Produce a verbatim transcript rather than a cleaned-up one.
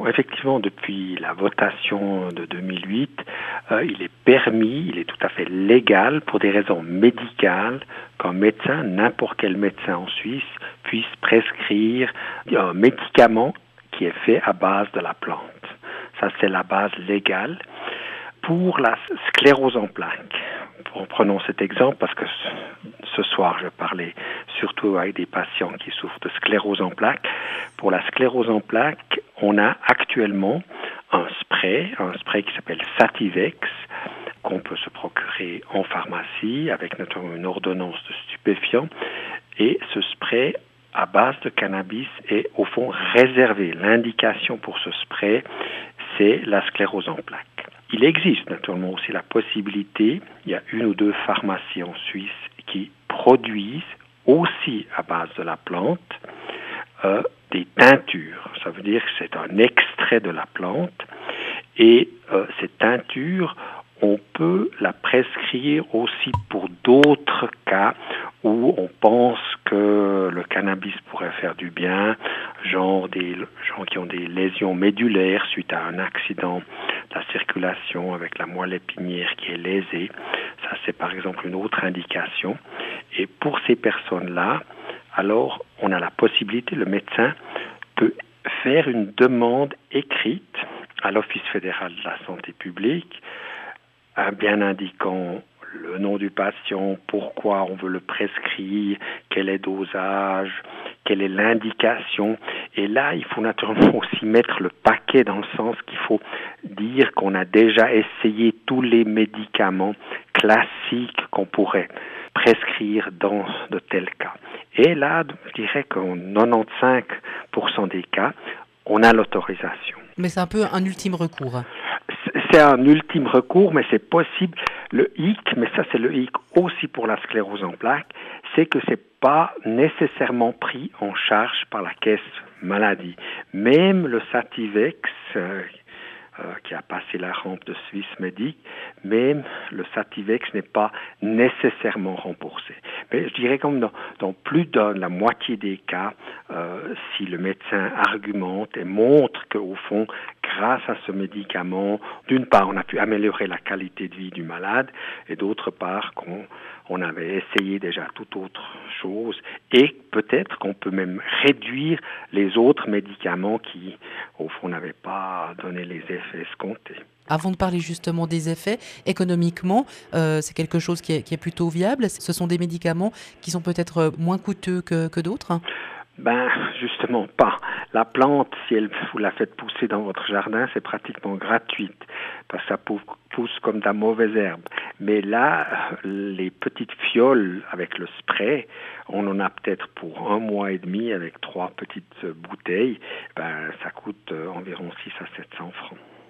Bon, effectivement, depuis la votation de deux mille huit, euh, il est permis, il est tout à fait légal pour des raisons médicales qu'un médecin, n'importe quel médecin en Suisse, puisse prescrire un médicament qui est fait à base de la plante. Ça, c'est la base légale. Pour la sclérose en plaques, prenons cet exemple parce que ce soir, je parlais surtout avec des patients qui souffrent de sclérose en plaques. Pour la sclérose en plaques, on a actuellement un spray, un spray qui s'appelle Sativex, qu'on peut se procurer en pharmacie avec notamment une ordonnance de stupéfiants. Et ce spray à base de cannabis est au fond réservé. L'indication pour ce spray, c'est la sclérose en plaques. Il existe naturellement aussi la possibilité, il y a une ou deux pharmacies en Suisse qui produisent aussi à base de la plante euh, des teintures. Ça veut dire que c'est un extrait de la plante et euh, cette teinture, on peut la prescrire aussi pour d'autres cas où on pense que le cannabis pourrait faire du bien, genre des gens qui ont des lésions médulaires suite à un accident de la circulation avec la moelle épinière qui est lésée. Ça, c'est par exemple une autre indication. Et pour ces personnes-là, alors on a la possibilité, le médecin peut faire une demande écrite à l'Office fédéral de la santé publique, bien indiquant le nom du patient, pourquoi on veut le prescrire, quel est le dosage, quelle est l'indication. Et là, il faut naturellement aussi mettre le paquet dans le sens qu'il faut dire qu'on a déjà essayé tous les médicaments classiques qu'on pourrait prescrire dans de tels cas. Et là, je dirais qu'en quatre-vingt-quinze pour cent des cas, on a l'autorisation. Mais c'est un peu un ultime recours. C'est un ultime recours, mais c'est possible. Le hic, mais ça c'est le hic aussi pour la sclérose en plaques, c'est que c'est pas nécessairement pris en charge par la caisse maladie. Même le Sativex, euh, euh, qui a passé la rampe de Swissmedic, même le Sativex n'est pas nécessairement remboursé. Mais je dirais comme dans, dans plus de la moitié des cas, euh, si le médecin argumente et montre qu'au fond, grâce à ce médicament, d'une part, on a pu améliorer la qualité de vie du malade et d'autre part, qu'on on avait essayé déjà toute autre chose et peut-être qu'on peut même réduire les autres médicaments qui, au fond, n'avaient pas donné les effets escomptés. Avant de parler justement des effets, économiquement, euh, c'est quelque chose qui est, qui est plutôt viable. Ce sont des médicaments qui sont peut-être moins coûteux que, que d'autres. Ben, justement pas. La plante, si elle, vous la faites pousser dans votre jardin, c'est pratiquement gratuite, parce que ça pousse comme de la mauvaise herbe. Mais là, les petites fioles avec le spray, on en a peut-être pour un mois et demi avec trois petites bouteilles, ben, ça coûte environ six à sept cents francs.